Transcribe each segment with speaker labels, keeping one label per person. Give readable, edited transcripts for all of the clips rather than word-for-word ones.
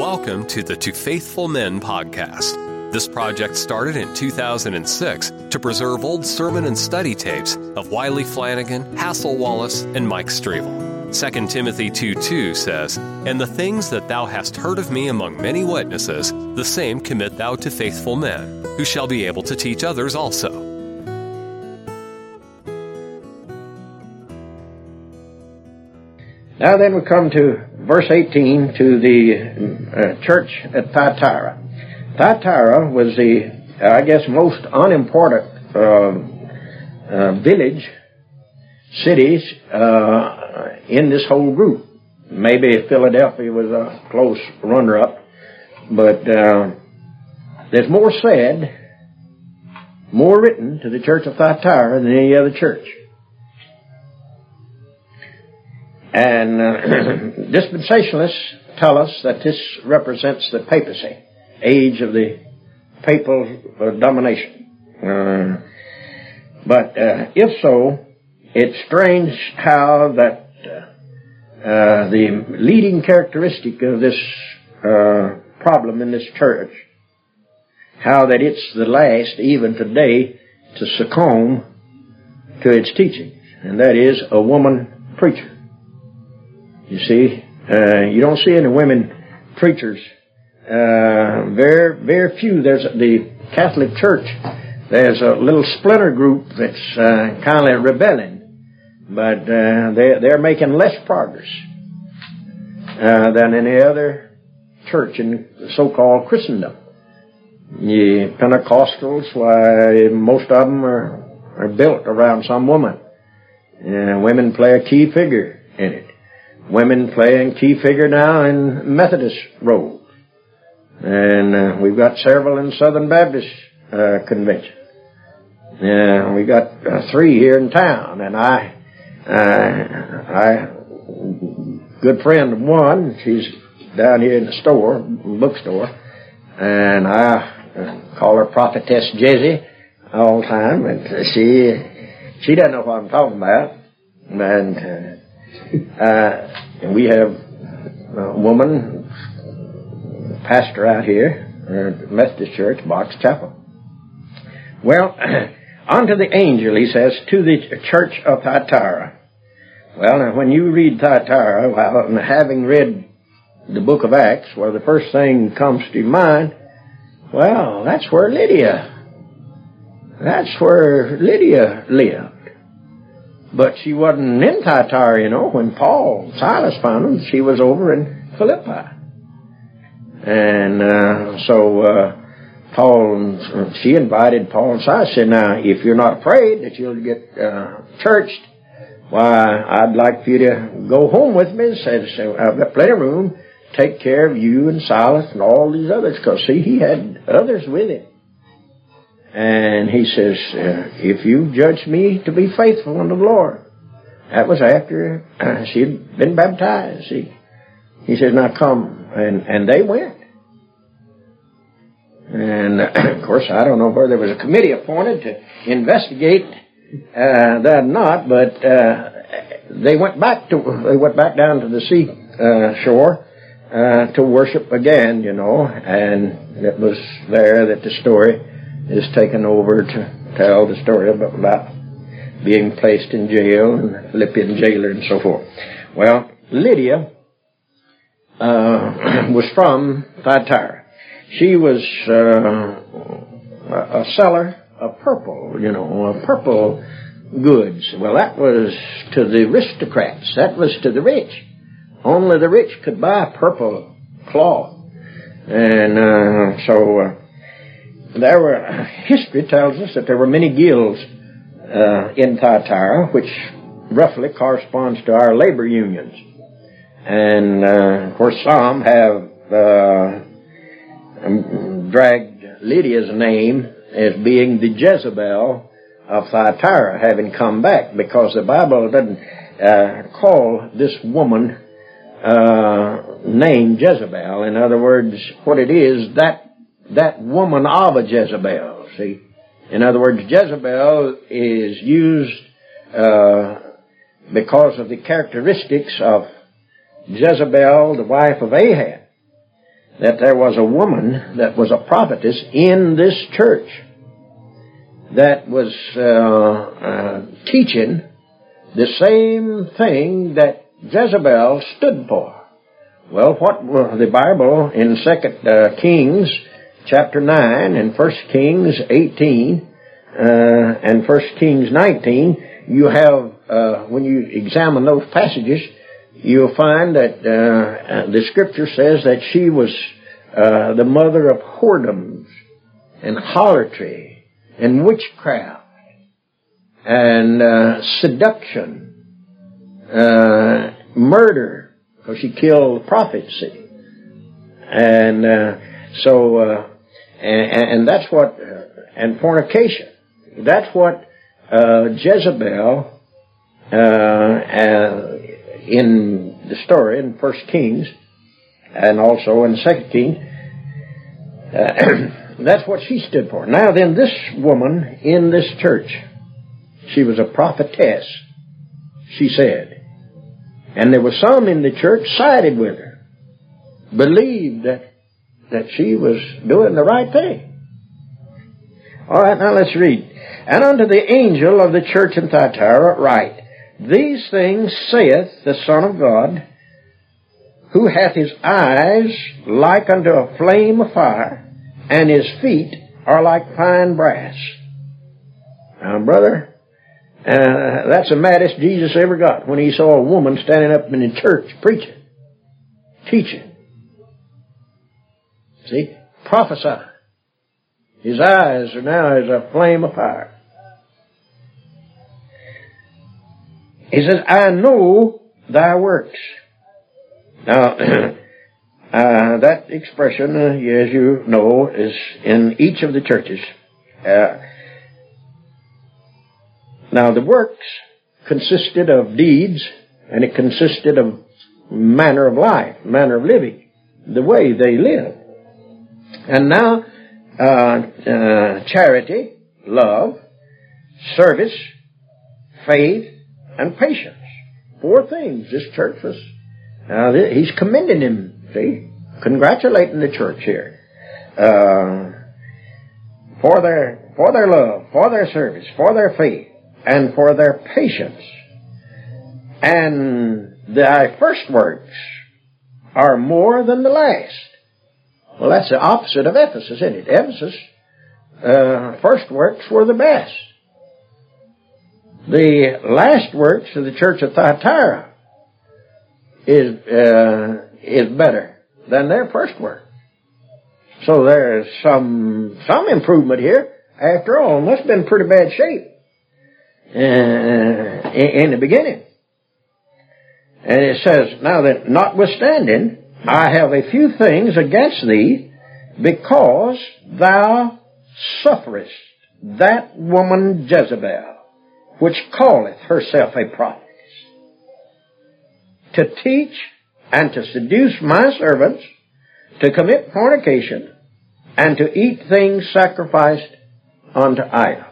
Speaker 1: Welcome to the To Faithful Men podcast. This project started in 2006 to preserve old sermon and study tapes of Wiley Flanagan, Hassel Wallace, and Mike Stravel. 2 Timothy 2:2 says, "And the things that thou hast heard of me among many witnesses, the same commit thou to faithful men, who shall be able to teach others also."
Speaker 2: Now then we come to verse 18, to the church at Thyatira. Thyatira was the, most unimportant village, cities in this whole group. Maybe Philadelphia was a close runner-up, but there's more said, more written to the church of Thyatira than any other church. And dispensationalists tell us that this represents the papacy, age of the papal domination. But if so, it's strange how that the leading characteristic of this problem in this church, how that it's the last, even today, to succumb to its teachings, and that is a woman preacher. You see, you don't see any women preachers. Very few. There's the Catholic Church. There's a little splinter group that's kind of rebelling, but they're making less progress than any other church in so-called Christendom. The Pentecostals, why, most of them are built around some woman. Women play a key figure in it. Women playing key figure now in Methodist roles. And we've got several in Southern Baptist Convention. We got 3 here in town, and I good friend of one, she's down here in the store, bookstore, and I call her Prophetess Jezzy all the time, and she doesn't know what I'm talking about. And we have a woman, pastor out here at Methodist Church, Box Chapel. Well, unto the angel, he says, to the church of Thyatira. Well, now, when you read Thyatira, having read the book of Acts, the first thing comes to your mind, well, that's where Lydia lived. But she wasn't in Thyatira, when Paul and Silas found them. She was over in Philippi. And she invited Paul and Silas, said, now, if you're not afraid that you'll get churched, why, I'd like for you to go home with me. Said, I've got plenty of room. Take care of you and Silas and all these others. Because, see, he had others with him. And he says, if you judge me to be faithful unto the Lord. That was after she'd been baptized, see. He says, now come. And they went. And, of course, I don't know whether there was a committee appointed to investigate that or not, but they went back down to the sea shore to worship again, and it was there that the story is taken over to tell the story about being placed in jail and Philippian jailer and so forth. Well, Lydia was from Thyatira. She was a seller of purple, purple goods. Well, that was to the aristocrats. That was to the rich. Only the rich could buy purple cloth. And history tells us that there were many guilds in Thyatira, which roughly corresponds to our labor unions. And, of course, some have dragged Lydia's name as being the Jezebel of Thyatira, having come back, because the Bible doesn't call this woman named Jezebel. In other words, what it is, that woman of a Jezebel, see? In other words, Jezebel is used because of the characteristics of Jezebel, the wife of Ahab. that there was a woman that was a prophetess in this church that was teaching the same thing that Jezebel stood for. Well, what the Bible in 2 Kings chapter 9 and 1 Kings 18 and 1 Kings 19, you have, when you examine those passages, you'll find that the Scripture says that she was the mother of whoredoms and harlotry and witchcraft and seduction, murder, because she killed prophets. And and that's what, and fornication. That's what Jezebel, in the story in 1 Kings and also in 2 Kings, that's what she stood for. Now then, this woman in this church, she was a prophetess, she said. And there were some in the church sided with her, believed that she was doing the right thing. All right, now let's read. And unto the angel of the church in Thyatira write, These things saith the Son of God, who hath his eyes like unto a flame of fire, and his feet are like fine brass. Now, brother, that's the maddest Jesus ever got when he saw a woman standing up in the church preaching, teaching. See? Prophesying. His eyes are now as a flame of fire. He says, I know thy works. Now, that expression, as you know, is in each of the churches. Now, the works consisted of deeds, and it consisted of manner of life, manner of living, the way they live. And now, charity, love, service, faith, and patience. 4 things this church was. Now, he's commending him, see, congratulating the church here. For their love, for their service, for their faith, and for their patience. And thy first works are more than the last. Well, that's the opposite of Ephesus, isn't it? Ephesus, first works were the best. The last works of the church of Thyatira is better than their first work. So there's some improvement here. After all, it must have been in pretty bad shape in the beginning. And it says, now that notwithstanding, I have a few things against thee, because thou sufferest that woman Jezebel, which calleth herself a prophetess, to teach and to seduce my servants to commit fornication and to eat things sacrificed unto idols.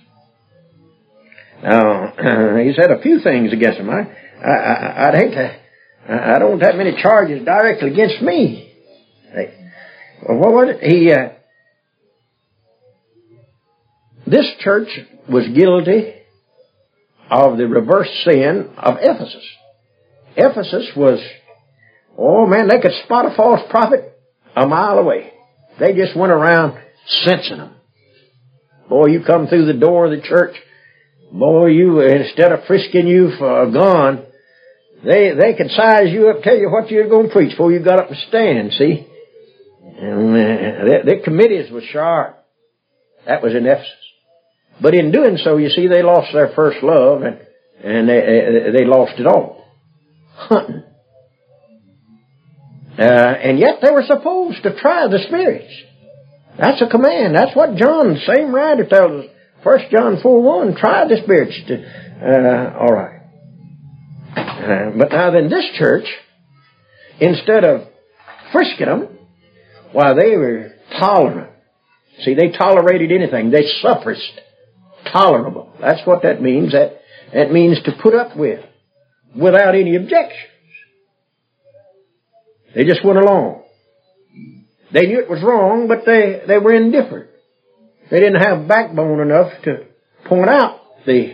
Speaker 2: Now, he said a few things against him. I'd hate to, I don't want that many charges directly against me. Well, what was it? This church was guilty of the reverse sin of Ephesus. Ephesus was, oh man, they could spot a false prophet a mile away. They just went around sensing them. Boy, you come through the door of the church, boy, instead of frisking you for a gun, they could size you up, tell you what you're going to preach before you got up and stand, see? And their committees were sharp. That was in Ephesus. But in doing so, you see, they lost their first love, and they lost it all. Hunting. And yet they were supposed to try the spirits. That's a command. That's what John, the same writer, tells us. 1 John 4:1, try the spirits. All right. But now then, this church, instead of frisking them, why, they were tolerant. See, they tolerated anything. They suffered. Tolerable. That's what that means. That means to put up with, without any objections. They just went along. They knew it was wrong, but they were indifferent. They didn't have backbone enough to point out the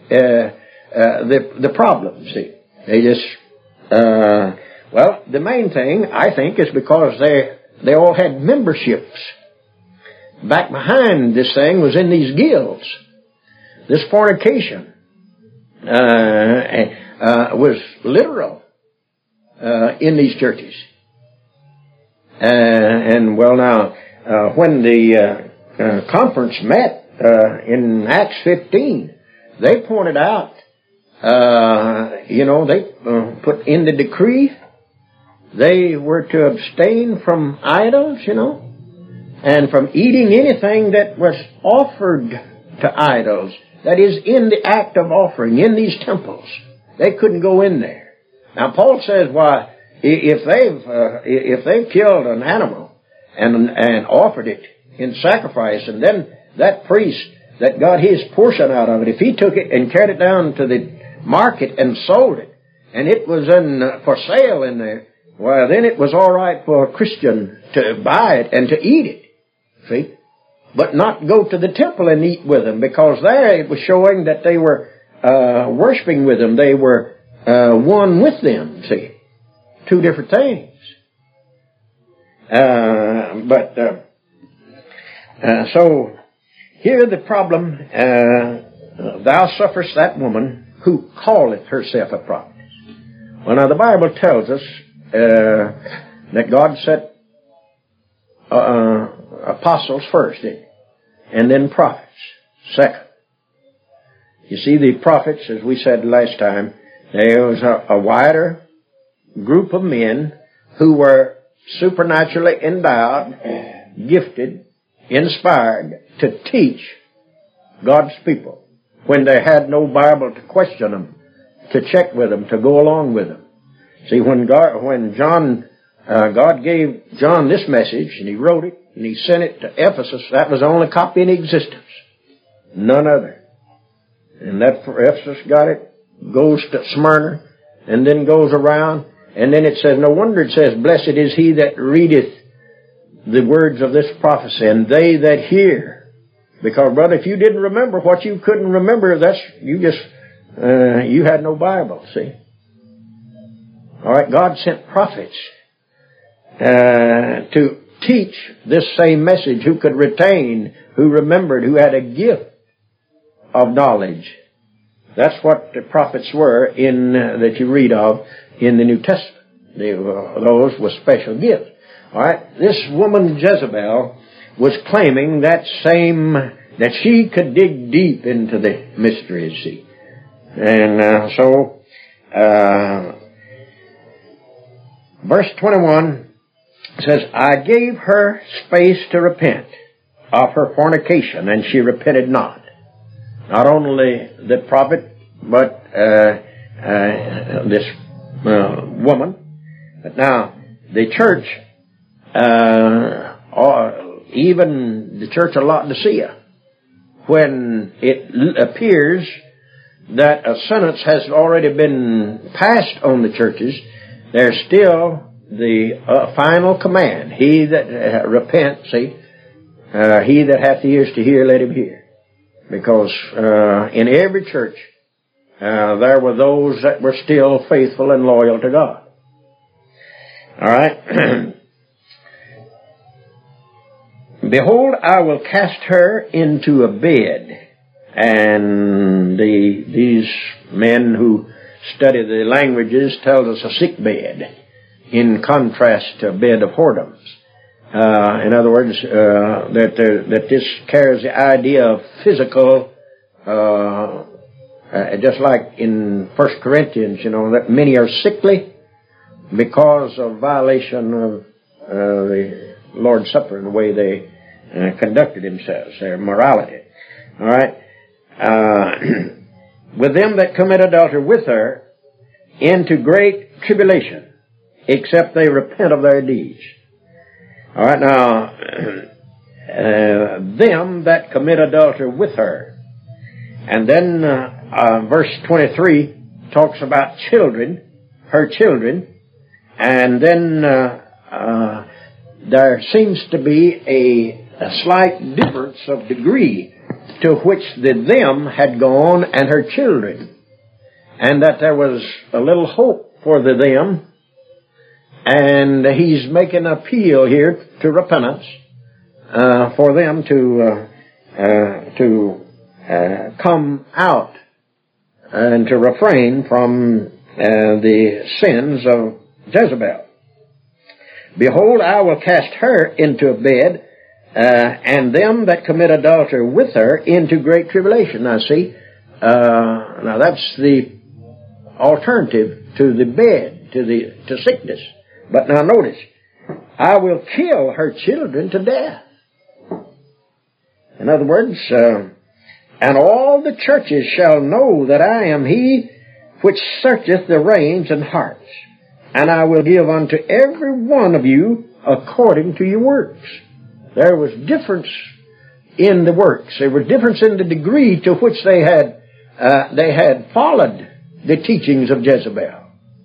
Speaker 2: problem, see. They just, well, the main thing, I think, is because they all had memberships. Back behind this thing was in these guilds. This fornication was literal in these churches. And well, now, when the conference met in Acts 15, they pointed out, they put in the decree they were to abstain from idols, and from eating anything that was offered to idols. That is, in the act of offering, in these temples. They couldn't go in there. Now, Paul says, why, if they've killed an animal and offered it in sacrifice, and then that priest that got his portion out of it, if he took it and carried it down to the market and sold it, and it was for sale in there, well, then it was all right for a Christian to buy it and to eat it, see? But not go to the temple and eat with them, because there it was showing that they were worshiping with them. They were one with them, see? Two different things. So here the problem, thou sufferest that woman who calleth herself a prophetess. Well, now the Bible tells us that God set apostles first, and then prophets second. You see, the prophets, as we said last time, there was a wider group of men who were supernaturally endowed, gifted, inspired to teach God's people when they had no Bible to question them, to check with them, to go along with them. See, when God gave John this message, and he wrote it, and he sent it to Ephesus, that was the only copy in existence. None other. And that for Ephesus got it, goes to Smyrna, and then goes around, and then it says, no wonder it says, blessed is he that readeth the words of this prophecy, and they that hear. Because, brother, if you didn't remember what you couldn't remember, you had no Bible, see. All right, God sent prophets to teach this same message, who could retain, who remembered, who had a gift of knowledge. That's what the prophets were that you read of in the New Testament. Those were special gifts. All right, this woman Jezebel was claiming that she could dig deep into the mysteries, see. And verse 21 says, I gave her space to repent of her fornication, and she repented not. Not only the prophet, but this woman. But now, the church, even the church of Laodicea, when it appears that a sentence has already been passed on the churches, there's still the final command. He that repents, see, he that hath ears to hear, let him hear. Because in every church, there were those that were still faithful and loyal to God. All right. Behold, I will cast her into a bed. And these men who study the languages tell us a sick bed, in contrast to a bed of whoredoms. In other words, that this carries the idea of physical, just like in 1 Corinthians, that many are sickly because of violation of the Lord's Supper and the way they conducted themselves, their morality. All right. With them that commit adultery with her into great tribulation, except they repent of their deeds. All right, now, them that commit adultery with her. And then verse 23 talks about children, her children. And then there seems to be a slight difference of degree to which the them had gone and her children, and that there was a little hope for the them, and he's making an appeal here to repentance for them to come out and to refrain from the sins of Jezebel. Behold, I will cast her into a bed, and them that commit adultery with her into great tribulation. Now see, now that's the alternative to the bed, to sickness. But now notice, I will kill her children to death. In other words, and all the churches shall know that I am he which searcheth the reins and hearts, and I will give unto every one of you according to your works. There was difference in the works. There was difference in the degree to which they had followed the teachings of Jezebel.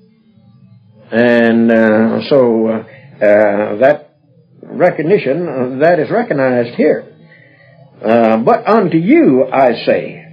Speaker 2: And so that recognition, that is recognized here. But unto you I say,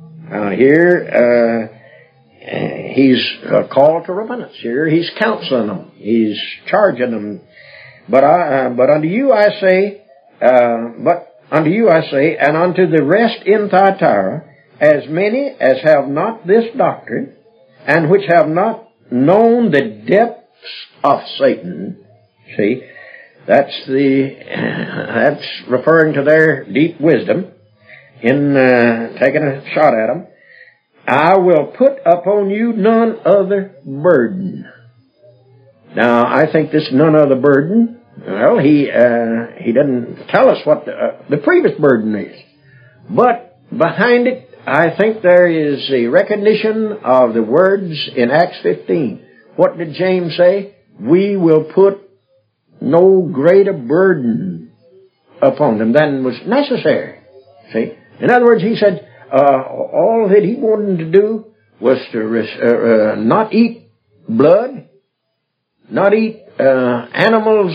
Speaker 2: here he's called to repentance. Here he's counseling them. He's charging them. But unto you I say, and unto the rest in Thyatira, as many as have not this doctrine, and which have not known the depths of Satan. See, that's referring to their deep wisdom in taking a shot at them. I will put upon you none other burden. Now, I think this none other burden, well, he doesn't tell us what the previous burden is. But behind it, I think there is a recognition of the words in Acts 15. What did James say? We will put no greater burden upon them than was necessary. See? In other words, he said, all that he wanted to do was to not eat blood, not eat animals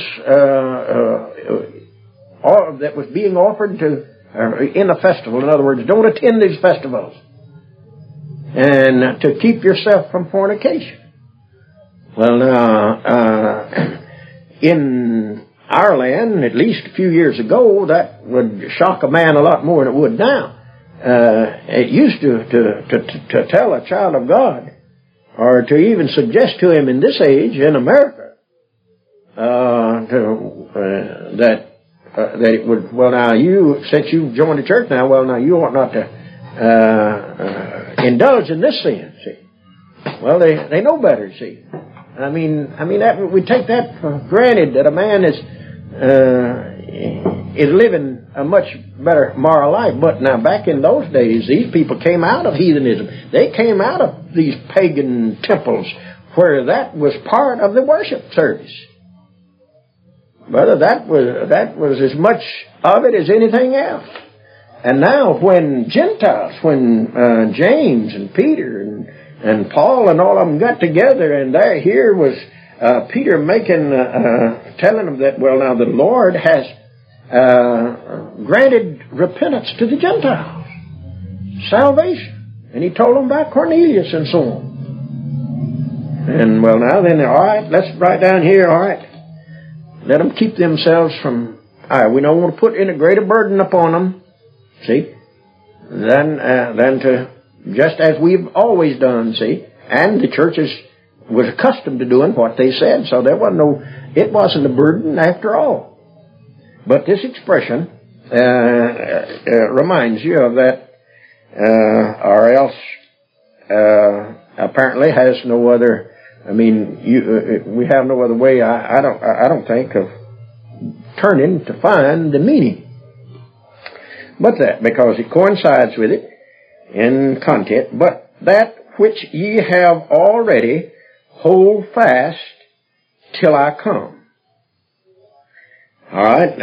Speaker 2: that was being offered to in a festival. In other words, don't attend these festivals, and to keep yourself from fornication. Well, now, in our land, at least a few years ago, that would shock a man a lot more than it would now. It used to tell a child of God, or to even suggest to him in this age in America, that it would, well, now since you've joined the church now, well, now you ought not to indulge in this sin. See, well, they know better. See, I mean that we take that for granted, that a man is living a much better moral life. But now, back in those days, these people came out of heathenism. They came out of these pagan temples where that was part of the worship service. Brother, that was as much of it as anything else. And now, when Gentiles, when James and Peter and Paul and all of them got together, and here was Peter telling them that, well, now the Lord has granted repentance to the Gentiles, salvation, and he told them about Cornelius and so on. And well, now then, all right, let's write down here. All right, let them keep themselves from. All right, we don't want to put any greater burden upon them. See, than to just as we've always done. See, and the churches was accustomed to doing what they said, so it wasn't a burden after all. But this expression reminds you of that, or else apparently has no other. I mean, we have no other way. I don't think of turning to find the meaning, but that because it coincides with it in content. But that which ye have already, hold fast till I come. All right.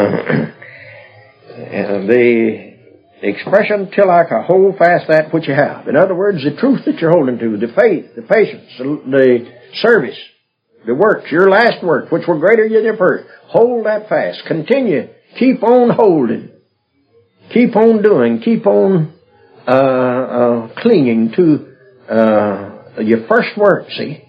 Speaker 2: The expression till I come, hold fast that which you have. In other words, the truth that you're holding to, the faith, the patience, the service, the works, your last works, which were greater than your first. Hold that fast. Continue. Keep on holding. Keep on doing. Keep on clinging to your first work, see?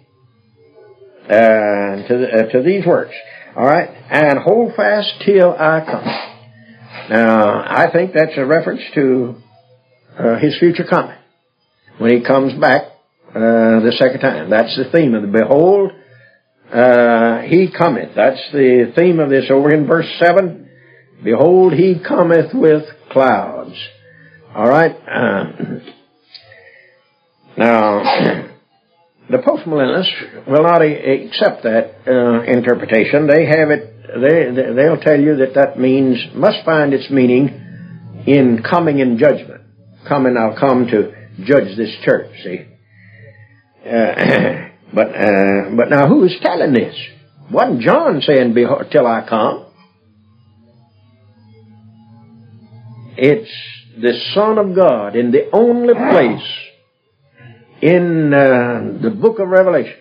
Speaker 2: To these works. All right? And hold fast till I come. Now, I think that's a reference to His future coming. When He comes back the second time. That's the theme of the behold, He cometh. That's the theme of this over in verse 7. Behold, He cometh with clouds. All right. Now, the postmillennialists will not accept that interpretation. They have it. They'll tell you that means must find its meaning in coming in judgment. Coming, I'll come to judge this church. See. But now who is telling this? Wasn't John saying, "Behold, till I come"? It's the Son of God in the only place in the book of Revelation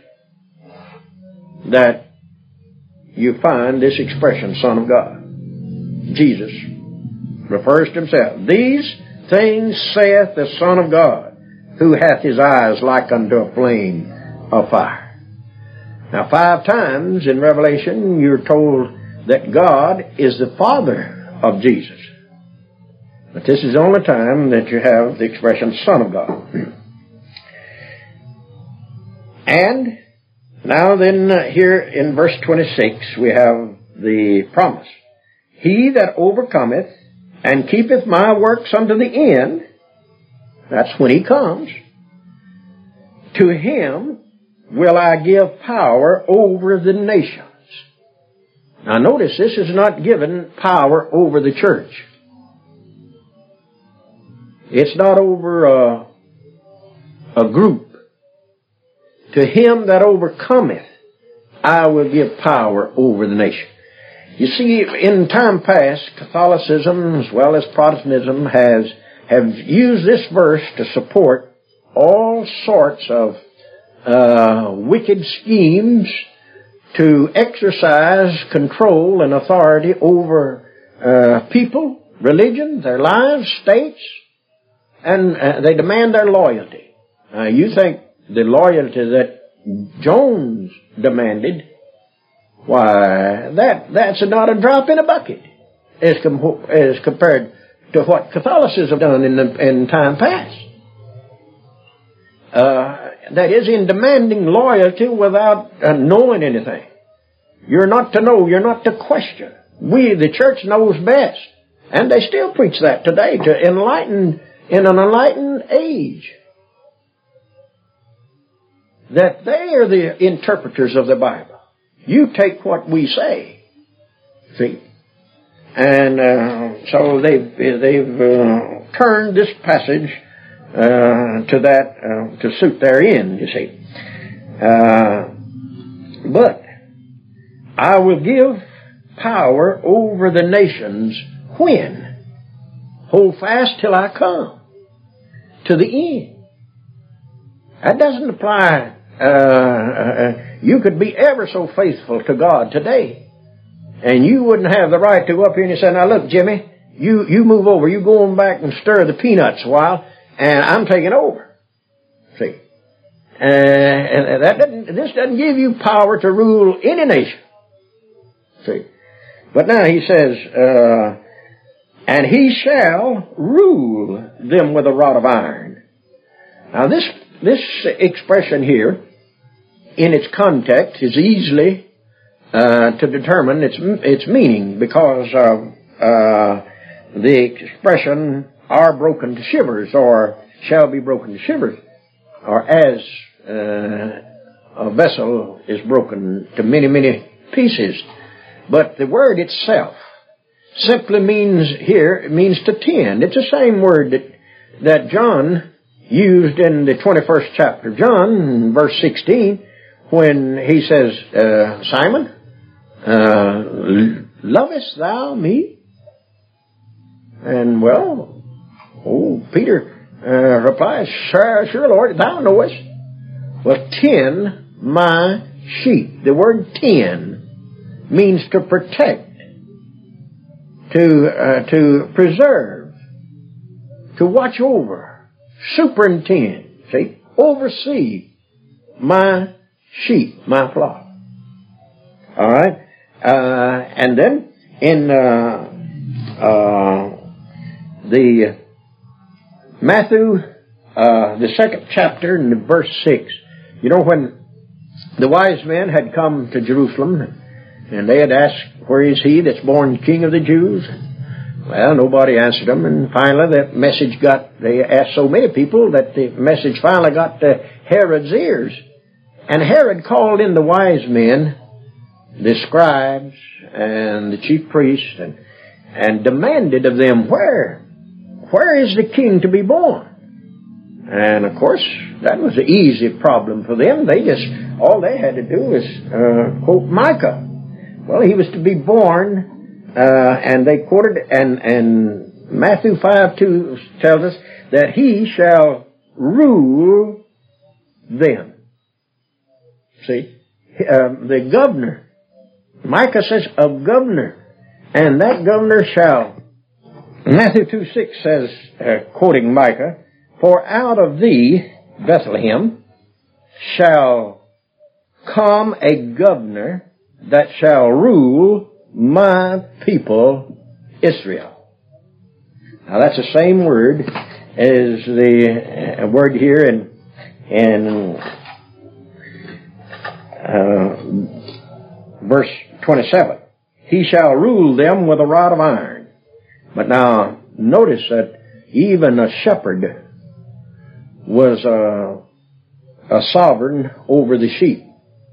Speaker 2: that you find this expression, Son of God. Jesus refers to Himself. These things saith the Son of God, who hath His eyes like unto a flame of fire. Now 5 times in Revelation you're told that God is the Father of Jesus. But this is the only time that you have the expression Son of God. And now then here in verse 26 we have the promise. He that overcometh and keepeth my works unto the end, that's when He comes, to him will I give power over the nations. Now notice, this is not given power over the church. It's not over a group. To him that overcometh, I will give power over the nation. You see, in time past, Catholicism as well as Protestantism have used this verse to support all sorts of wicked schemes to exercise control and authority over people, religion, their lives, states, and they demand their loyalty. You think the loyalty that Jones demanded, why, that's not a drop in a bucket as compared to what Catholicism done in time past. That is, in demanding loyalty without knowing anything. You're not to know, you're not to question. We, the church, knows best. And they still preach that today in an enlightened age. That they are the interpreters of the Bible. You take what we say. See? And so they've turned this passage to that to suit their end, you see. But I will give power over the nations when? Hold fast till I come. To the end. That doesn't apply. You could be ever so faithful to God today, and you wouldn't have the right to go up here and say, "Now look, Jimmy, you move over. You go on back and stir the peanuts a while, and I'm taking over." See, and this doesn't give you power to rule any nation. See, but now he says, "And he shall rule them with a rod of iron." Now this expression here, in its context, is easily to determine its meaning, because the expression "are broken to shivers" or "shall be broken to shivers," or as a vessel is broken to many, many pieces. But the word itself simply means here, it means to tend. It's the same word that John used in the 21st chapter of John, verse 16, when he says, "Simon, lovest thou me?" And Peter replies, "Sure, Lord, thou knowest." Well, tend my sheep. The word tend means to protect, to preserve, to watch over, superintend, see, oversee my sheep, my flock. All right? And then in the Matthew, the 2nd chapter, in verse 6, you know, when the wise men had come to Jerusalem and they had asked, where is he that's born King of the Jews? Well, nobody answered them, and finally that message they asked so many people that the message finally got to Herod's ears. And Herod called in the wise men, the scribes and the chief priests, and demanded of them, where is the king to be born? And of course, that was an easy problem for them. All they had to do was quote Micah. Well, he was to be born, and they quoted, and Matthew 5:2 tells us that he shall rule them. See, the governor. Micah says a governor, and that governor shall. Matthew 2:6 says, quoting Micah, for out of thee, Bethlehem, shall come a governor that shall rule my people Israel. Now that's the same word as the word here in verse 27. He shall rule them with a rod of iron. But now notice that even a shepherd was a sovereign over the sheep.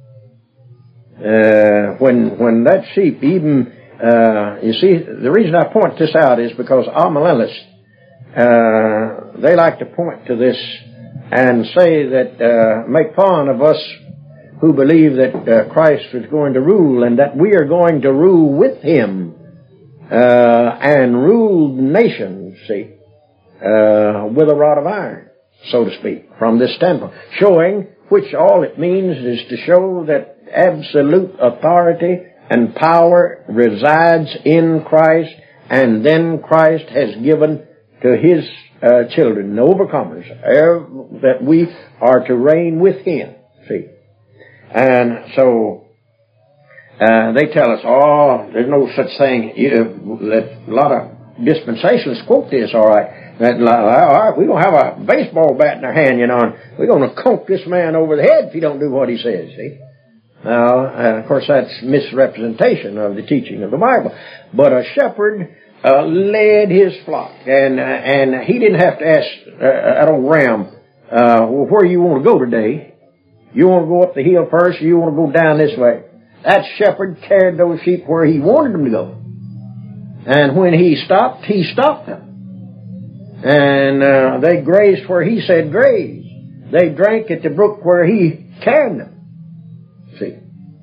Speaker 2: When that sheep even, you see, the reason I point this out is because amillennialists, they like to point to this and say that, make fun of us who believe that Christ is going to rule and that we are going to rule with Him, and rule nations, see, with a rod of iron, so to speak, from this standpoint. Showing, which all it means is to show that absolute authority and power resides in Christ, and then Christ has given to His children, the overcomers, that we are to reign with Him, see. And so, they tell us, there's no such thing, that a lot of dispensationalists quote this, all right, that, all right, we're going to have a baseball bat in our hand, you know, and we're going to conk this man over the head if he don't do what he says, see. Now, and of course that's misrepresentation of the teaching of the Bible. But a shepherd led his flock, and he didn't have to ask that old ram, well, where you want to go today? You want to go up the hill first, or you want to go down this way? That shepherd carried those sheep where he wanted them to go. And when he stopped them. And they grazed where he said graze. They drank at the brook where he carried them. See?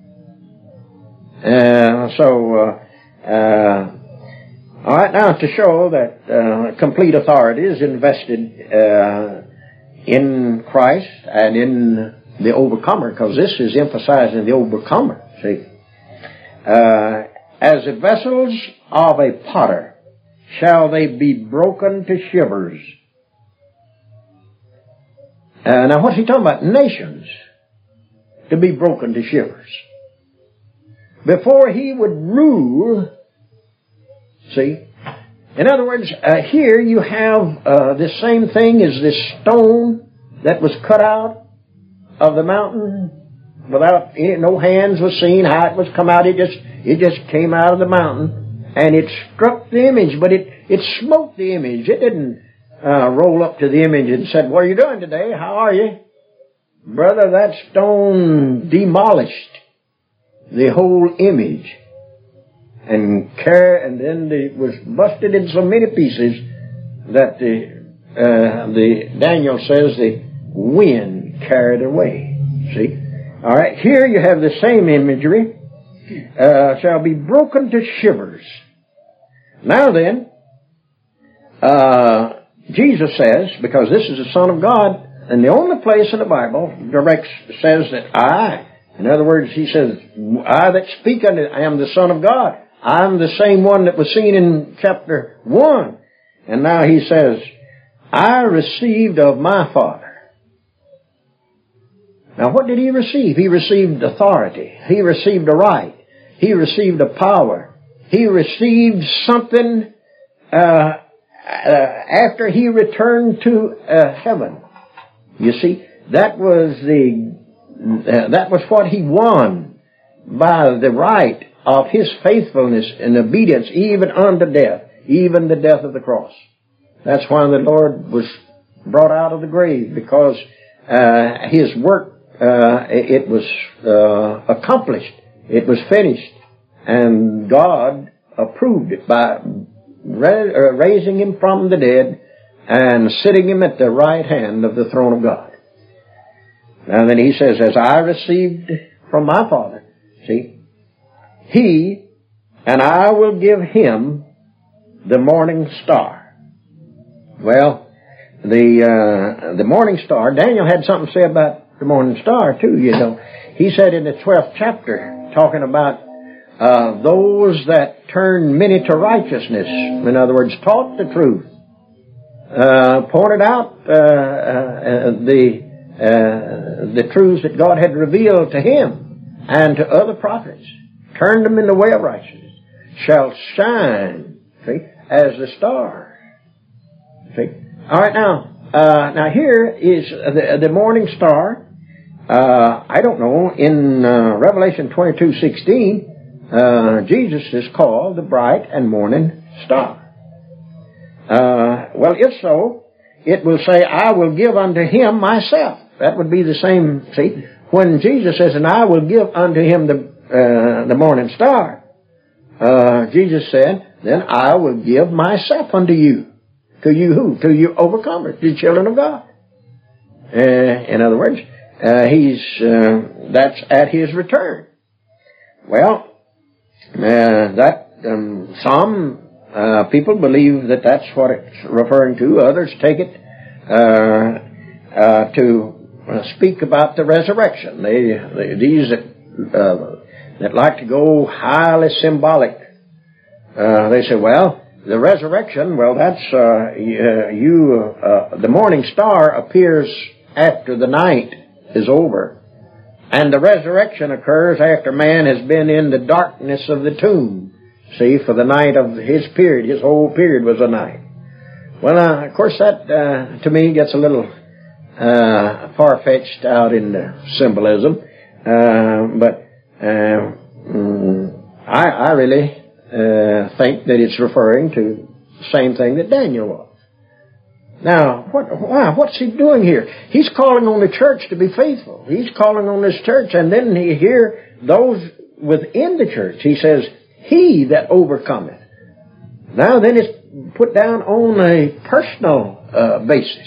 Speaker 2: All right, now to show that complete authority is invested in Christ and in the overcomer, because this is emphasizing the overcomer, see. As the vessels of a potter shall they be broken to shivers. Now what's he talking about? Nations to be broken to shivers. Before he would rule, see. In other words, here you have the same thing as this stone that was cut out of the mountain without no hands was seen how it was come out. It just came out of the mountain, and it struck the image, but it smote the image. It didn't roll up to the image and said, "What are you doing today? How are you?" Brother, that stone demolished the whole image, and then it was busted in so many pieces that the Daniel says the wind carried away. See? All right, here you have the same imagery. Shall be broken to shivers. Now then, Jesus says, because this is the Son of God, and the only place in the Bible says that I In other words, he says, I that speak unto I am the Son of God. I'm the same one that was seen in chapter 1. And now he says, I received of my Father. Now what did he receive? He received authority. He received a right. He received a power. He received something after he returned to heaven. You see, that was what he won by the right of his faithfulness and obedience, even unto death, even the death of the cross. That's why the Lord was brought out of the grave, because his work, it was accomplished. It was finished. And God approved it by raising him from the dead and sitting him at the right hand of the throne of God. And then he says, as I received from my Father, see, he, and I will give him the morning star. Well, the morning star, Daniel had something to say about the morning star too, you know. He said in the 12th chapter, talking about those that turn many to righteousness, in other words, taught the truth, pointed out the truths that God had revealed to him and to other prophets, turned them in the way of righteousness, shall shine, see, as the star. See? All right, now here is the morning star. I don't know, in Revelation 22:16, Jesus is called the bright and morning star. Well, if so, it will say, I will give unto him myself. That would be the same, see, when Jesus says, and I will give unto him the morning star, Jesus said, then I will give myself unto you. To you who? To you overcomers, the children of God. In other words, that's at his return. Well, some people believe that that's what it's referring to. Others take it to speak about the resurrection. These that like to go highly symbolic, they say, well, the resurrection, well, that's the morning star appears after the night is over. And the resurrection occurs after man has been in the darkness of the tomb. See, for the night of his period, his whole period was a night. Well, of course, that to me gets a little far-fetched out in the symbolism. But I really think that it's referring to the same thing that Daniel was. Now, what's he doing here? He's calling on the church to be faithful. He's calling on this church, and then here, those within the church, he says, he that overcometh. Now then it's put down on a personal basis.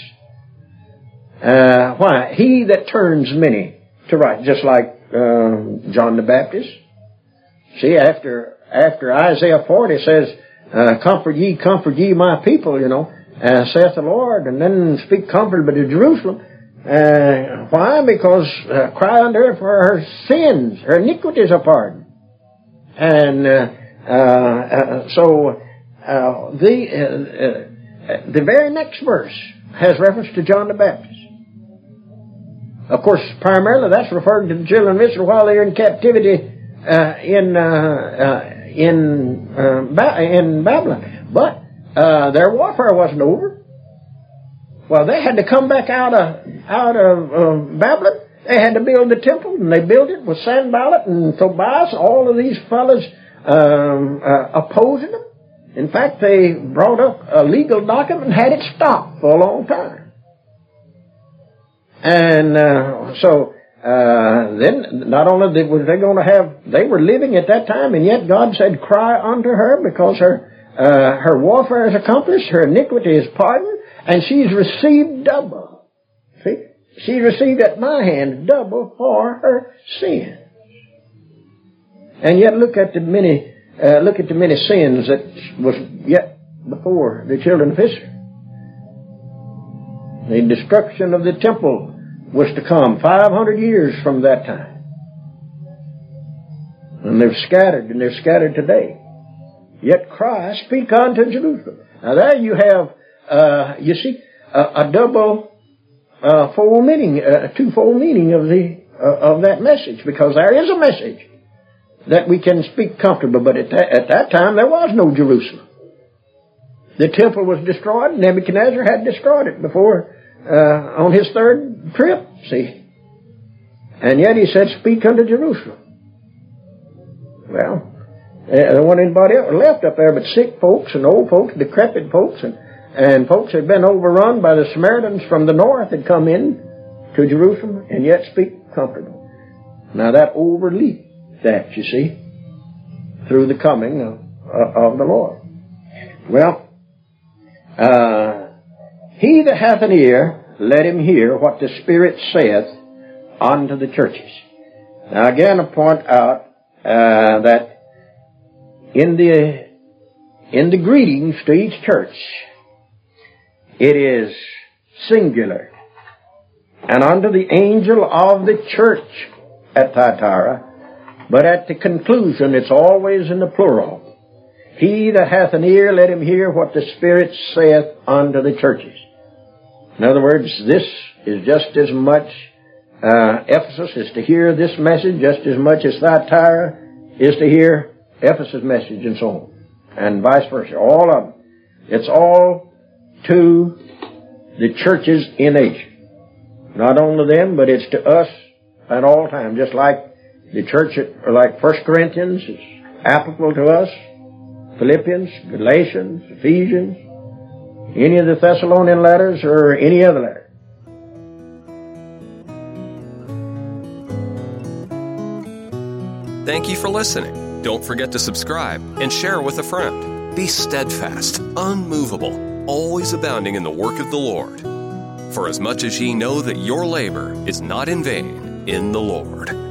Speaker 2: Why? He that turns many to right, just like John the Baptist. See, after Isaiah 40 says, comfort ye my people, you know, saith the Lord, and then speak comfort to Jerusalem. Why? Because cry unto her for her sins, her iniquities are pardoned. And so the very next verse has reference to John the Baptist. Of course, primarily that's referring to the children of Israel while they're in captivity in Babylon. But their warfare wasn't over. Well, they had to come back out of Babylon. They had to build the temple, and they built it with Sanballat and Tobias, all of these fellas opposing them. In fact, they brought up a legal document and had it stopped for a long time. And so then not only was they going to have, they were living at that time, and yet God said, cry unto her, because her warfare is accomplished, her iniquity is pardoned, and she's received double. See? She received at my hand double for her sin. And yet look at the many sins that was yet before the children of Israel. The destruction of the temple was to come 500 years from that time. And they're scattered today. Yet cry, speak unto Jerusalem. Now there you have, a double, fold meaning, twofold meaning of that message, because there is a message that we can speak comfortably, but at that time there was no Jerusalem. The temple was destroyed. Nebuchadnezzar had destroyed it before, on his third trip, see. And yet he said, speak unto Jerusalem. Well, there wasn't anybody else left up there but sick folks and old folks, decrepit folks, and folks had been overrun by the Samaritans from the north had come in to Jerusalem and yet speak comfortably. Now that overleaped that, you see, through the coming of the Lord. Well, he that hath an ear, let him hear what the Spirit saith unto the churches. Now again I point out that in the greetings to each church, it is singular. And unto the angel of the church at Thyatira, but at the conclusion it's always in the plural. He that hath an ear, let him hear what the Spirit saith unto the churches. In other words, this is just as much Ephesus is to hear this message just as much as Thyatira is to hear Ephesus' message, and so on, and vice versa. All of them. It's all to the churches in Asia. Not only them, but it's to us at all times. Just like the church, like 1 Corinthians is applicable to us, Philippians, Galatians, Ephesians, any of the Thessalonian letters or any other letter.
Speaker 1: Thank you for listening. Don't forget to subscribe and share with a friend. Be steadfast, unmovable, always abounding in the work of the Lord. For as much as ye know that your labor is not in vain in the Lord.